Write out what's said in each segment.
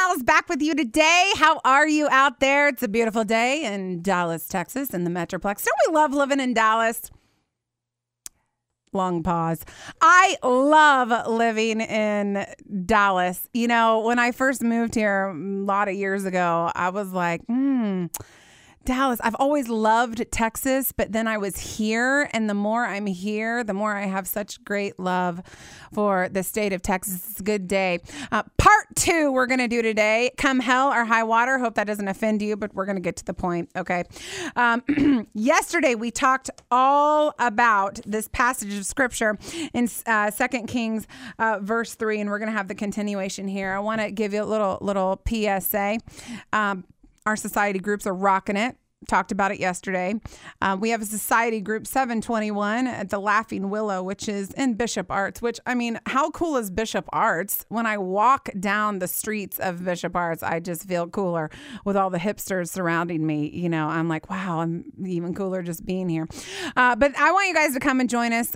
Miles back with you today. How are you out there? It's a beautiful day in Dallas, Texas, in the Metroplex. Don't we love living in Dallas? Long pause. I love living in Dallas. You know, when I first moved here a lot of years ago, I was like, Dallas. I've always loved Texas, but then I was here, and the more I'm here, the more I have such great love for the state of Texas. It's a good day. Part 2 we're going to do today. Come hell or high water. Hope that doesn't offend you, but we're going to get to the point, okay? Yesterday, we talked all about this passage of Scripture in 2 Kings verse 3, and we're going to have the continuation here. I want to give you a little PSA. Our society groups are rocking it. Talked about it yesterday. We have a society group 721 at the Laughing Willow, which is in Bishop Arts, which, I mean, how cool is Bishop Arts? When I walk down the streets of Bishop Arts, I just feel cooler with all the hipsters surrounding me. You know, I'm like, wow, I'm even cooler just being here. But I want you guys to come and join us,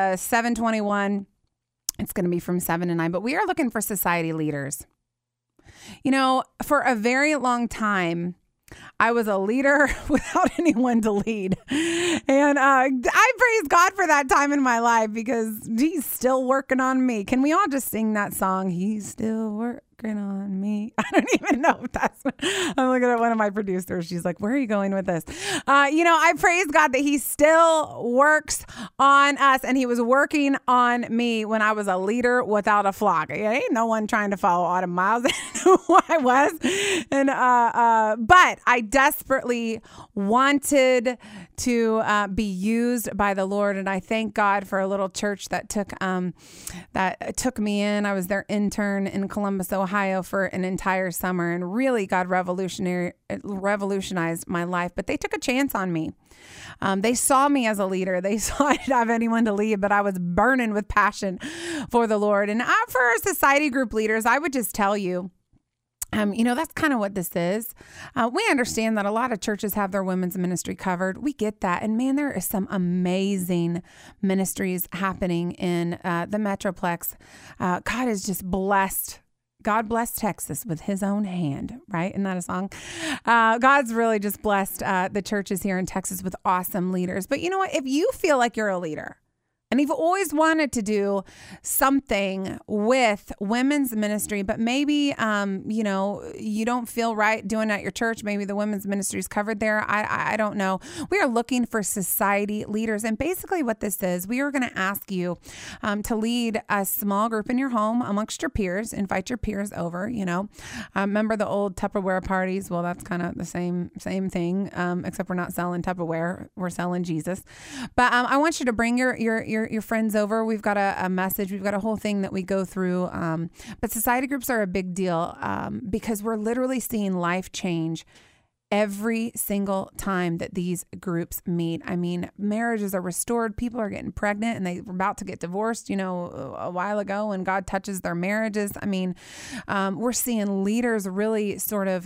721. It's going to be from 7 to 9, but we are looking for society leaders. You know, for a very long time, I was a leader without anyone to lead. And I praise God for that time in my life because he's still working on me. Can we all just sing that song? He's still working on me. I don't even know if that's, I'm looking at one of my producers. She's like, where are you going with this? You know, I praise God that he still works on us, and he was working on me when I was a leader without a flock. It ain't no one trying to follow Autumn Miles. Who I was. And, but I desperately wanted to be used by the Lord. And I thank God for a little church that took me in. I was their intern in Columbus, Ohio for an entire summer, and really God revolutionized my life. But they took a chance on me. They saw me as a leader. They saw I didn't have anyone to lead, but I was burning with passion for the Lord. And for our society group leaders, I would just tell you, you know, that's kind of what this is. We understand that a lot of churches have their women's ministry covered. We get that. And man, there is some amazing ministries happening in the Metroplex. God has just blessed. God blessed Texas with his own hand, right? Isn't that a song? God's really just blessed the churches here in Texas with awesome leaders. But you know what? If you feel like you're a leader, and you've always wanted to do something with women's ministry, but maybe, you know, you don't feel right doing it at your church. Maybe the women's ministry is covered there. I don't know. We are looking for society leaders. And basically what this is, we are going to ask you to lead a small group in your home amongst your peers. Invite your peers over, you know. Remember the old Tupperware parties? Well, that's kind of the same thing, except we're not selling Tupperware. We're selling Jesus. But I want you to bring your friends over. We've got a message. We've got a whole thing that we go through. But society groups are a big deal because we're literally seeing life change every single time that these groups meet. I mean, marriages are restored. People are getting pregnant and they were about to get divorced, you know, a while ago, and God touches their marriages. I mean, we're seeing leaders really sort of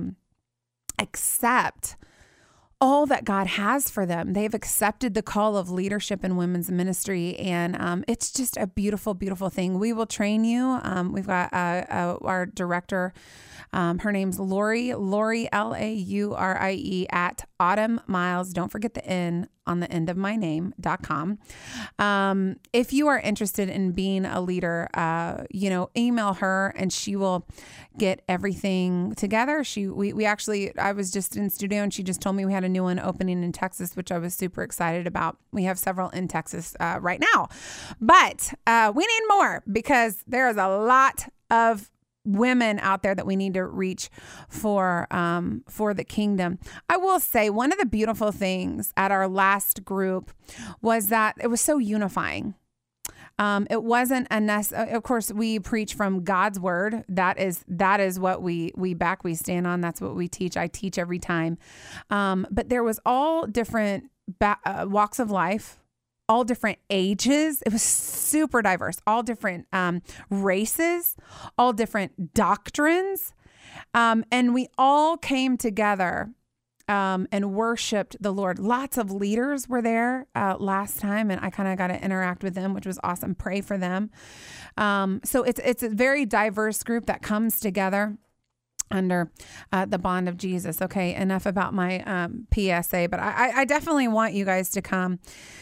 accept all that God has for them. They've accepted the call of leadership in women's ministry, and it's just a beautiful, beautiful thing. We will train you. We've got our director. Her name's Lori, Laurie, Laurie at Autumn Miles. Don't forget the N on the end of my name.com. If you are interested in being a leader, you know, email her and she will get everything together. I was just in studio and she just told me we had a new one opening in Texas, which I was super excited about. We have several in Texas right now, but we need more because there is a lot of women out there that we need to reach for the kingdom. I will say one of the beautiful things at our last group was that it was so unifying. It wasn't of course, we preach from God's word. That is what we stand on. That's what we teach. I teach every time. But there was all different walks of life, all different ages. It was super diverse, all different races, all different doctrines. And we all came together and worshiped the Lord. Lots of leaders were there last time, and I kind of got to interact with them, which was awesome. Pray for them. So it's a very diverse group that comes together. under the bond of Jesus. Okay, enough about my PSA, but I definitely want you guys to come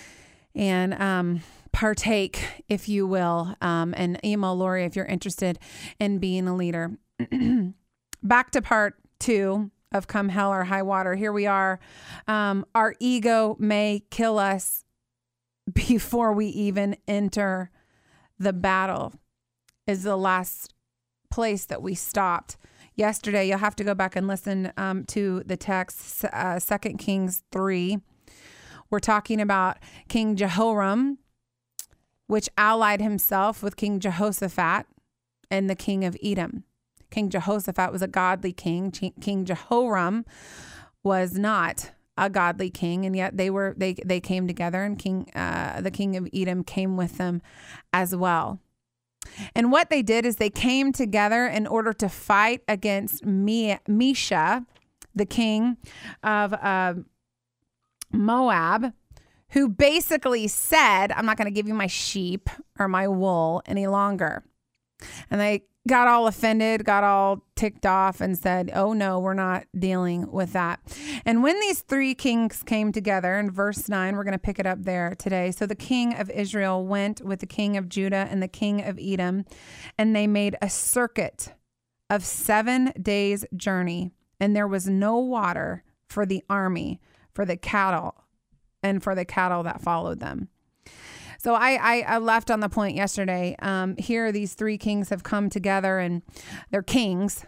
and partake, if you will, and email Lori if you're interested in being a leader. Back to part 2 of Come Hell or High Water. Here we are. Our ego may kill us before we even enter the battle is the last place that we stopped. Yesterday, you'll have to go back and listen to the text, 2 Kings 3. We're talking about King Jehoram, which allied himself with King Jehoshaphat and the king of Edom. King Jehoshaphat was a godly king. King Jehoram was not a godly king, and yet they came together, and the king of Edom came with them as well. And what they did is they came together in order to fight against Mesha, the king of Moab, who basically said, I'm not going to give you my sheep or my wool any longer. And they got all offended, got all ticked off and said, oh no, we're not dealing with that. And when these 3 kings came together, in verse 9, we're going to pick it up there today. So the king of Israel went with the king of Judah and the king of Edom, and they made a circuit of 7 days' journey, and there was no water for the army, for the cattle, and for the cattle that followed them. So I left on the point yesterday. Here, these 3 kings have come together, and they're kings.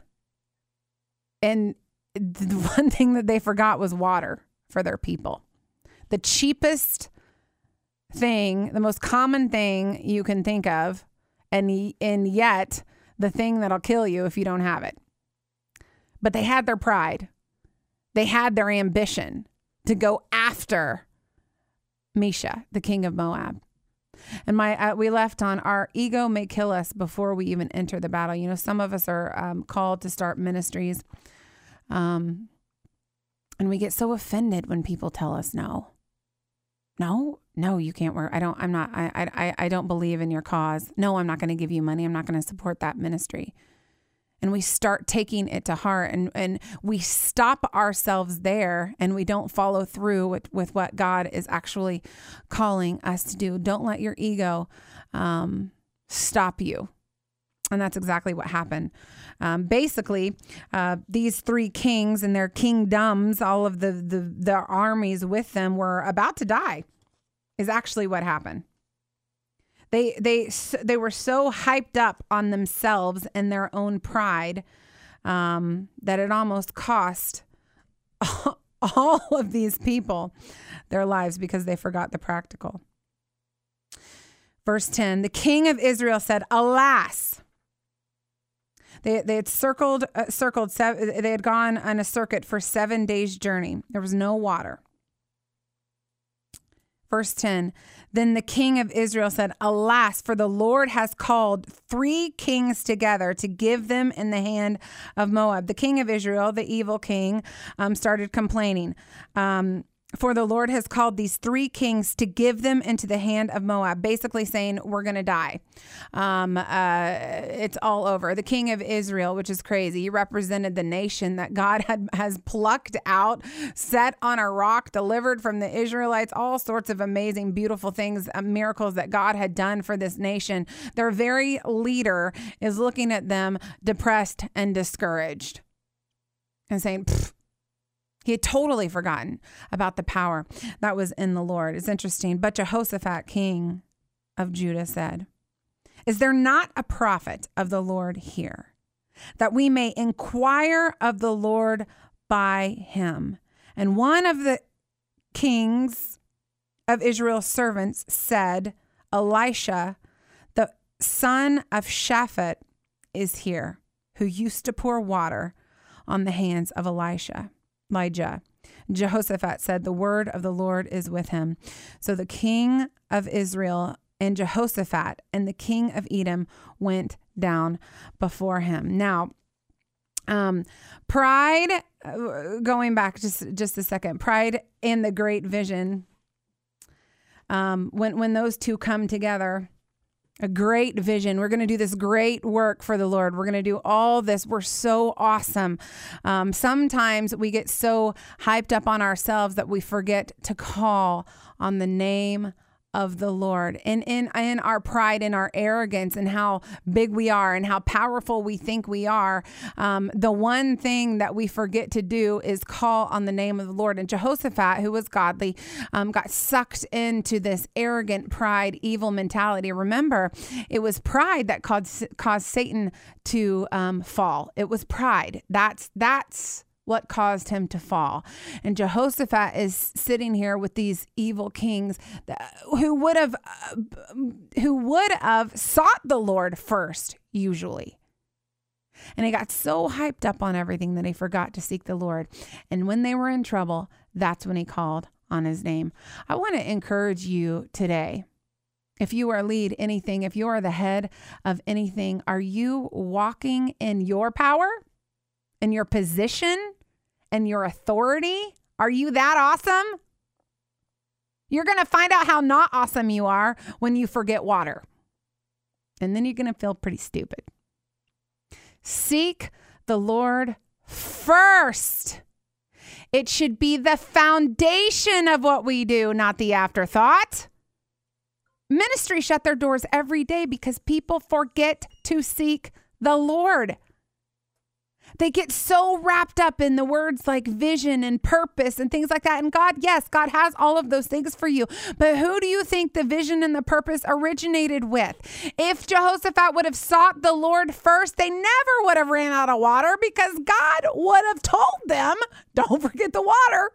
And the one thing that they forgot was water for their people. The cheapest thing, the most common thing you can think of, and yet the thing that'll kill you if you don't have it. But they had their pride. They had their ambition to go after Mesha, the king of Moab. And we left on our ego may kill us before we even enter the battle. You know, some of us are called to start ministries. And we get so offended when people tell us no, you can't work. I don't believe in your cause. No, I'm not going to give you money. I'm not going to support that ministry. And we start taking it to heart, and we stop ourselves there, and we don't follow through with what God is actually calling us to do. Don't let your ego stop you. And that's exactly what happened. Basically, these 3 kings and their kingdoms, all of the armies with them, were about to die, is actually what happened. They were so hyped up on themselves and their own pride that it almost cost all of these people their lives because they forgot the practical. Verse 10, the king of Israel said, alas. They had circled. They had gone on a circuit for 7 days' journey. There was no water. Verse 10, then the king of Israel said, alas, for the Lord has called 3 kings together to give them in the hand of Moab. The king of Israel, the evil king, started complaining. For the Lord has called these 3 kings to give them into the hand of Moab, basically saying, we're going to die. It's all over. The king of Israel, which is crazy, he represented the nation that God has plucked out, set on a rock, delivered from the Israelites, all sorts of amazing, beautiful things, miracles that God had done for this nation. Their very leader is looking at them depressed and discouraged and saying, pfft. He had totally forgotten about the power that was in the Lord. It's interesting. But Jehoshaphat, king of Judah, said, is there not a prophet of the Lord here, that we may inquire of the Lord by him? And one of the kings of Israel's servants said, Elisha, the son of Shaphat, is here, who used to pour water on the hands of Elijah. Jehoshaphat said, the word of the Lord is with him. So the king of Israel and Jehoshaphat and the king of Edom went down before him. Now, pride, going back just a second, pride and the great vision, when those two come together, a great vision. We're going to do this great work for the Lord. We're going to do all this. We're so awesome. Sometimes we get so hyped up on ourselves that we forget to call on the name of the Lord. And in our pride and our arrogance and how big we are and how powerful we think we are, the one thing that we forget to do is call on the name of the Lord. And Jehoshaphat, who was godly, got sucked into this arrogant pride, evil mentality. Remember, it was pride that caused Satan to fall. It was pride. That's what caused him to fall. And Jehoshaphat is sitting here with these evil kings who would have sought the Lord first, usually. And he got so hyped up on everything that he forgot to seek the Lord. And when they were in trouble, that's when he called on his name. I want to encourage you today. If you are lead anything, if you are the head of anything, are you walking in your power? And your position and your authority? Are you that awesome? You're going to find out how not awesome you are when you forget water. And then you're going to feel pretty stupid. Seek the Lord first. It should be the foundation of what we do, not the afterthought. Ministry shut their doors every day because people forget to seek the Lord. They get so wrapped up in the words like vision and purpose and things like that. And God, yes, God has all of those things for you. But who do you think the vision and the purpose originated with? If Jehoshaphat would have sought the Lord first, they never would have ran out of water because God would have told them, don't forget the water.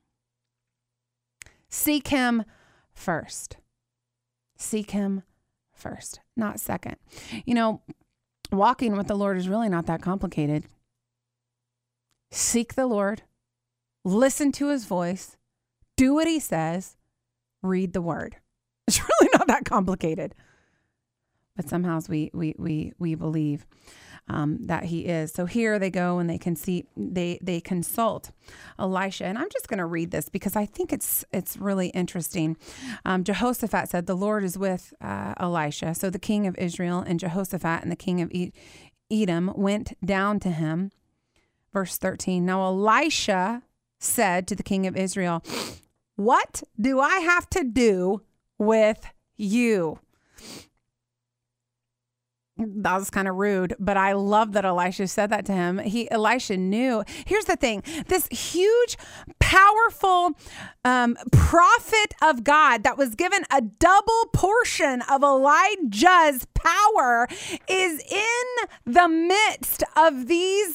Seek him first. Seek him first, not second. You know, walking with the Lord is really not that complicated. Seek the Lord, listen to his voice, do what he says, read the word. It's really not that complicated. But somehow we believe that he is. So here they go and they consult Elisha. And I'm just going to read this because I think it's really interesting. Jehoshaphat said, the Lord is with Elisha. So the king of Israel and Jehoshaphat and the king of Edom went down to him. Verse 13, now Elisha said to the king of Israel, what do I have to do with you? That was kind of rude, but I love that Elisha said that to him. Elisha knew. Here's the thing. This huge, powerful prophet of God that was given a double portion of Elijah's power is in the midst of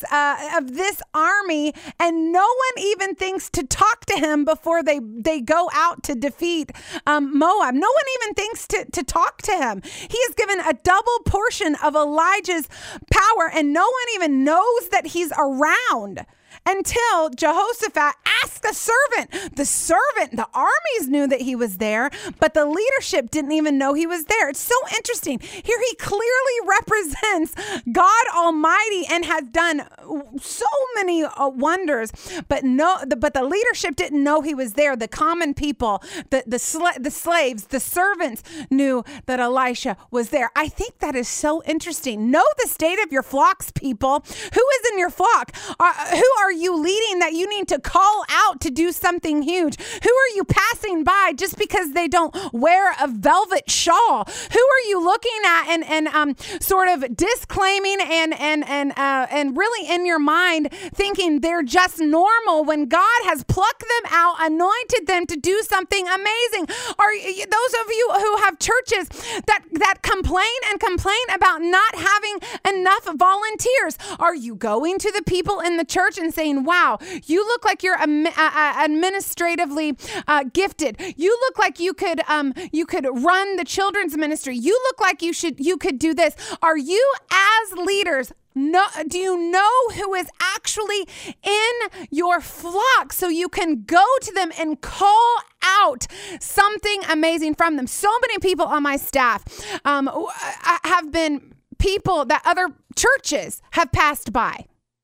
this army, and no one even thinks to talk to him before they go out to defeat Moab. No one even thinks to talk to him. He is given a double portion of Elijah's power, and no one even knows that he's around until Jehoshaphat asked the servant. The armies knew that he was there, but the leadership didn't even know he was there. It's so interesting. Here he clearly represents God Almighty and has done so many wonders, but the leadership didn't know he was there. The common people, the slaves, the servants knew that Elisha was there. I think that is so interesting. Know the state of your flocks, people. Who is in your flock? Who are you leading that you need to call out to do something huge? Who are you passing by just because they don't wear a velvet shawl? Who are you looking at and sort of disclaiming and really in your mind thinking they're just normal when God has plucked them out, anointed them to do something amazing? Are those of you who have churches that complain about not having enough volunteers? Are you going to the people in the church and saying, wow, you look like you're administratively gifted. You look like you could run the children's ministry. You look like you could do this. Are you as leaders? Do you know who is actually in your flock so you can go to them and call out something amazing from them? So many people on my staff have been people that other churches have passed by.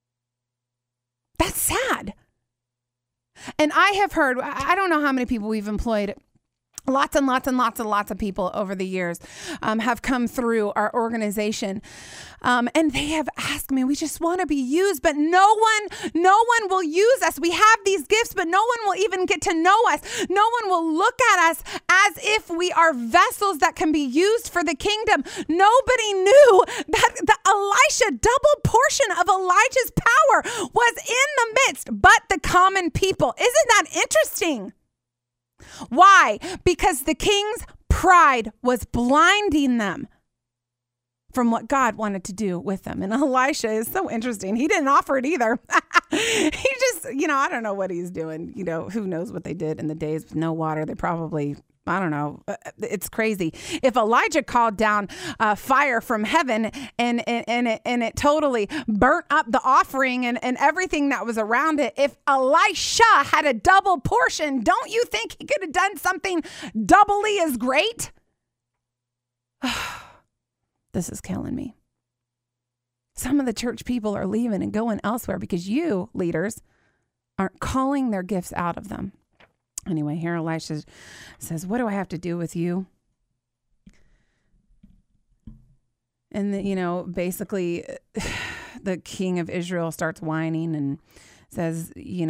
That's sad. And I have heard, I don't know how many people we've employed Lots and lots and lots and lots of people over the years have come through our organization. And they have asked me, we just want to be used, but no one will use us. We have these gifts, but no one will even get to know us. No one will look at us as if we are vessels that can be used for the kingdom. Nobody knew that the Elisha, double portion of Elijah's power was in the midst, but the common people. Isn't that interesting? Why? Because the king's pride was blinding them from what God wanted to do with them. And Elisha is so interesting. He didn't offer it either. He just, I don't know what he's doing. Who knows what they did in the days with no water. They probably, I don't know. It's crazy. If Elijah called down fire from heaven and it totally burnt up the offering and everything that was around it, if Elisha had a double portion, don't you think he could have done something doubly as great? This is killing me. Some of the church people are leaving and going elsewhere because you, leaders, aren't calling their gifts out of them. Anyway, here Elisha says, what do I have to do with you? And, basically the king of Israel starts whining and says,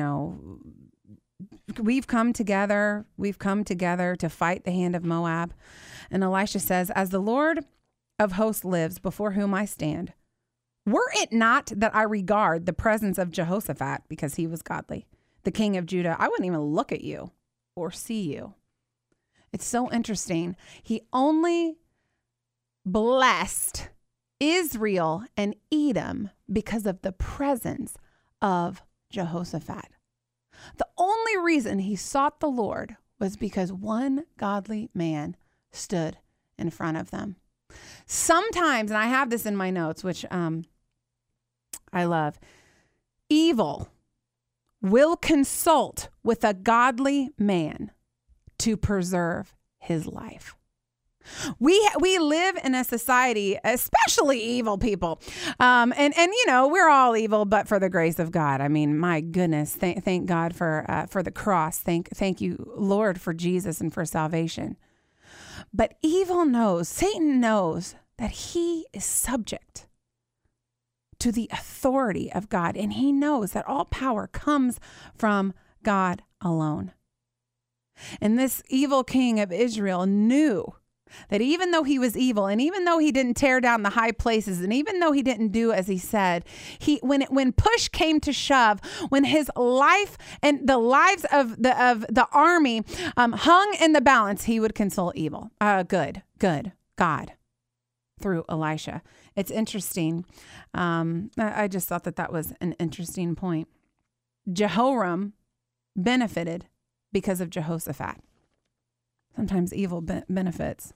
we've come together to fight the hand of Moab. And Elisha says, as the Lord of hosts lives before whom I stand, were it not that I regard the presence of Jehoshaphat because he was godly, the king of Judah, I wouldn't even look at you or see you. It's so interesting. He only blessed Israel and Edom because of the presence of Jehoshaphat. The only reason he sought the Lord was because one godly man stood in front of them. Sometimes, and I have this in my notes, which I love, evil will consult with a godly man to preserve his life. We live in a society, especially evil people. And we're all evil, but for the grace of God. I mean, my goodness, thank God for the cross. Thank you, Lord, for Jesus and for salvation. But Satan knows that he is subject to the authority of God. And he knows that all power comes from God alone. And this evil king of Israel knew that even though he was evil, and even though he didn't tear down the high places, and even though he didn't do as he said, when push came to shove, when his life and the lives of the army hung in the balance, he would consult evil, good God through Elisha. It's interesting. I just thought that was an interesting point. Jehoram benefited because of Jehoshaphat. Sometimes evil benefits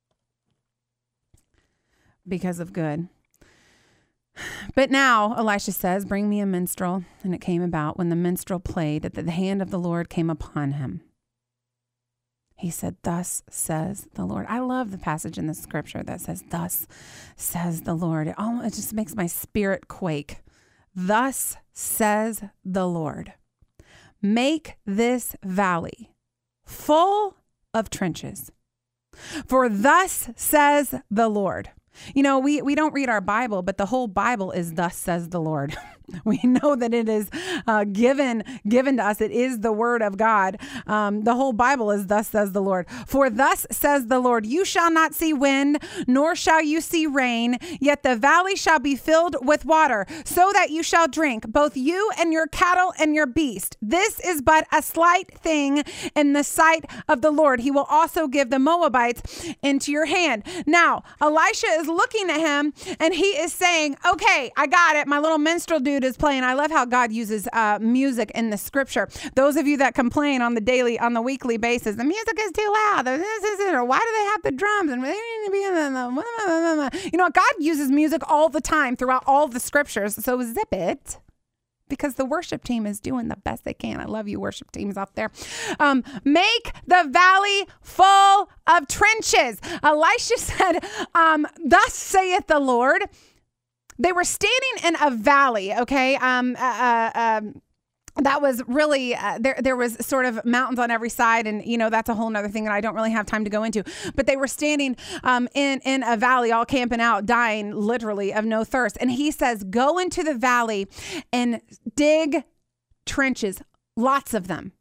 because of good. But now Elisha says, bring me a minstrel. And it came about when the minstrel played that the hand of the Lord came upon him. He said, thus says the Lord. I love the passage in the scripture that says, thus says the Lord. It just makes my spirit quake. Thus says the Lord, make this valley full of trenches. For thus says the Lord. We don't read our Bible, but the whole Bible is thus says the Lord. We know that it is given to us. It is the word of God. The whole Bible is thus says the Lord. For thus says the Lord, you shall not see wind, nor shall you see rain, yet the valley shall be filled with water, so that you shall drink, both you and your cattle and your beast. This is but a slight thing in the sight of the Lord. He will also give the Moabites into your hand. Now, Elisha is looking at him and he is saying, okay, I got it. My little minstrel dude is playing. I love how God uses music in the scripture. Those of you that complain on the weekly basis, the music is too loud. Or why do they have the drums? And they need to be in the, God uses music all the time throughout all the scriptures. So zip it. Because the worship team is doing the best they can. I love you worship teams out there. Make the valley full of trenches. Elisha said, thus saith the Lord. They were standing in a valley, okay? that was really, there was sort of mountains on every side. And, that's a whole nother thing that I don't really have time to go into. But they were standing in a valley, all camping out, dying literally of no thirst. And he says, go into the valley and dig trenches. Lots of them.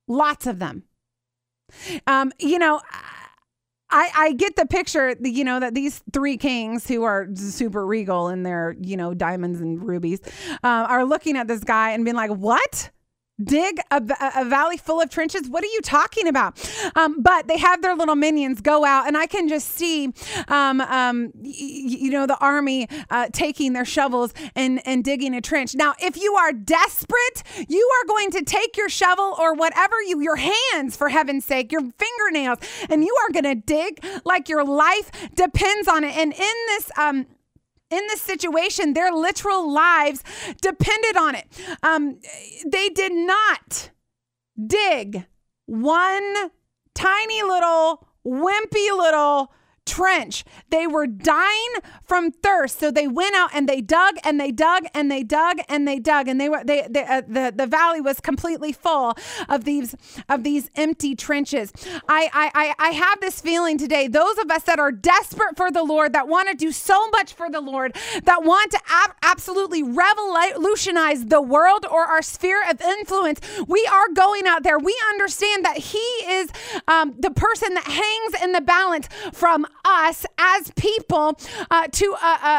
I get the picture, that these three kings who are super regal in their, diamonds and rubies, are looking at this guy and being like, what? Dig a valley full of trenches? What are you talking about? But they have their little minions go out, and I can just see, the army taking their shovels and digging a trench. Now, if you are desperate, you are going to take your shovel or whatever your hands, for heaven's sake, your fingernails, and you are going to dig like your life depends on it. And in this situation, their literal lives depended on it. They did not dig one tiny little, wimpy little trench. They were dying from thirst. So they went out and they dug and they dug and they dug and they dug. And the valley was completely full of these empty trenches. I have this feeling today, those of us that are desperate for the Lord, that want to do so much for the Lord, that want to absolutely revolutionize the world or our sphere of influence, we are going out there. We understand that He is the person that hangs in the balance from us as people to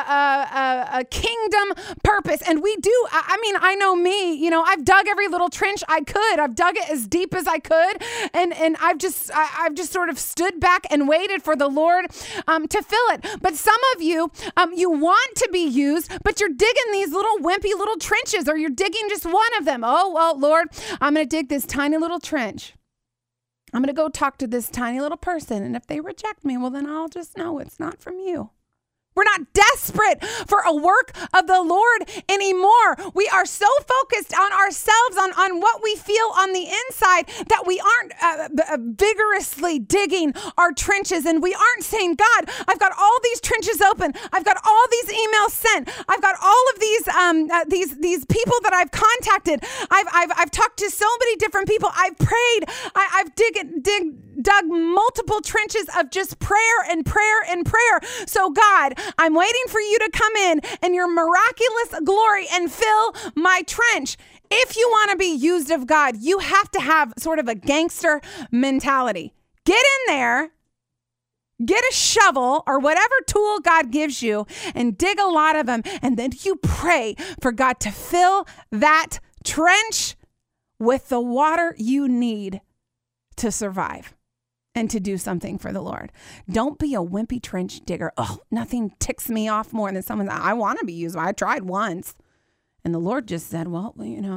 a kingdom purpose. And we do, I know me, I've dug every little trench I could. I've dug it as deep as I could. And I've just sort of stood back and waited for the Lord to fill it. But some of you, you want to be used, but you're digging these little wimpy little trenches, or you're digging just one of them. Oh, well, Lord, I'm going to dig this tiny little trench. I'm going to go talk to this tiny little person. And if they reject me, well, then I'll just know it's not from you. We're not desperate for a work of the Lord anymore. We are so focused on ourselves, on what we feel on the inside, that we aren't vigorously digging our trenches. And we aren't saying, God, I've got all these trenches open. I've got all these emails sent. I've got all of these people that I've contacted. I've talked to so many different people. I've prayed. I've dug multiple trenches of just prayer and prayer and prayer. So God, I'm waiting for you to come in your miraculous glory and fill my trench. If you want to be used of God, you have to have sort of a gangster mentality. Get in there, get a shovel or whatever tool God gives you, and dig a lot of them. And then you pray for God to fill that trench with the water you need to survive and to do something for the Lord. Don't be a wimpy trench digger. Oh, nothing ticks me off more than someone. I want to be used. I tried once, and the Lord just said, "Well,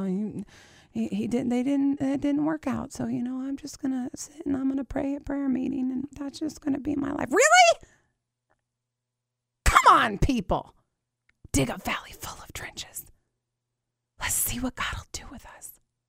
it didn't work out. So I'm just gonna sit and I'm gonna pray at prayer meeting, and that's just gonna be my life." Really? Come on, people. Dig a valley full of trenches. Let's see what God will do with us.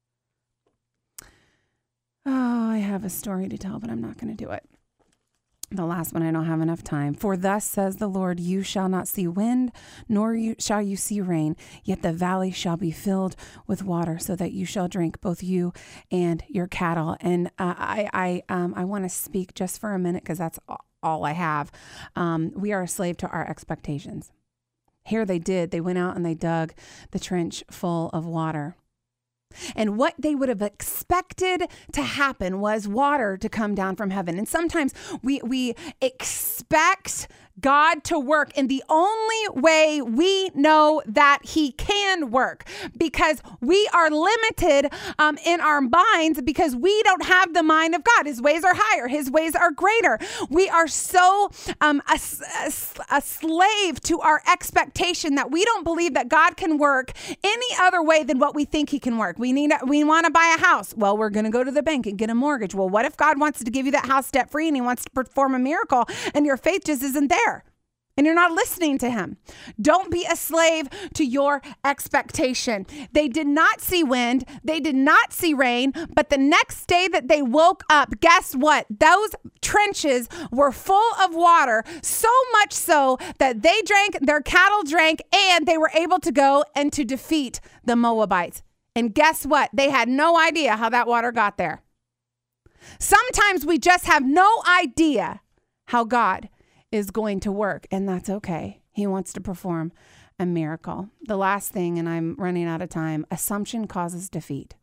Oh, I have a story to tell, but I'm not going to do it. The last one, I don't have enough time. For thus says the Lord, you shall not see wind, nor shall you see rain, yet the valley shall be filled with water, so that you shall drink, both you and your cattle. And I want to speak just for a minute, because that's all I have. We are a slave to our expectations. Here they did. They went out and they dug the trench full of water. And what they would have expected to happen was water to come down from heaven. And sometimes we expect God to work in the only way we know that He can work, because we are limited in our minds, because we don't have the mind of God. His ways are higher. His ways are greater. We are so a slave to our expectation that we don't believe that God can work any other way than what we think He can work. We want to buy a house. Well, we're going to go to the bank and get a mortgage. Well, what if God wants to give you that house debt free and He wants to perform a miracle and your faith just isn't there? And you're not listening to Him. Don't be a slave to your expectation. They did not see wind. They did not see rain. But the next day that they woke up, guess what? Those trenches were full of water, so much so that they drank, their cattle drank, and they were able to go and to defeat the Moabites. And guess what? They had no idea how that water got there. Sometimes we just have no idea how God is going to work, and that's okay. He wants to perform a miracle. The last thing, and I'm running out of time, assumption causes defeat.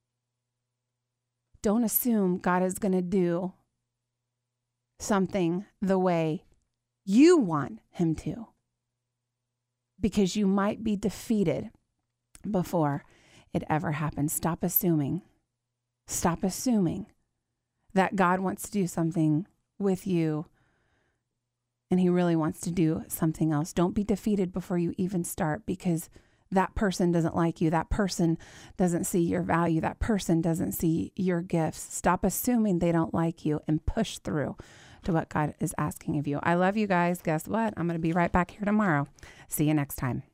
Don't assume God is going to do something the way you want him to, because you might be defeated before it ever happens. Stop assuming. Stop assuming that God wants to do something with you and he really wants to do something else. Don't be defeated before you even start, because that person doesn't like you. That person doesn't see your value. That person doesn't see your gifts. Stop assuming they don't like you and push through to what God is asking of you. I love you guys. Guess what? I'm going to be right back here tomorrow. See you next time.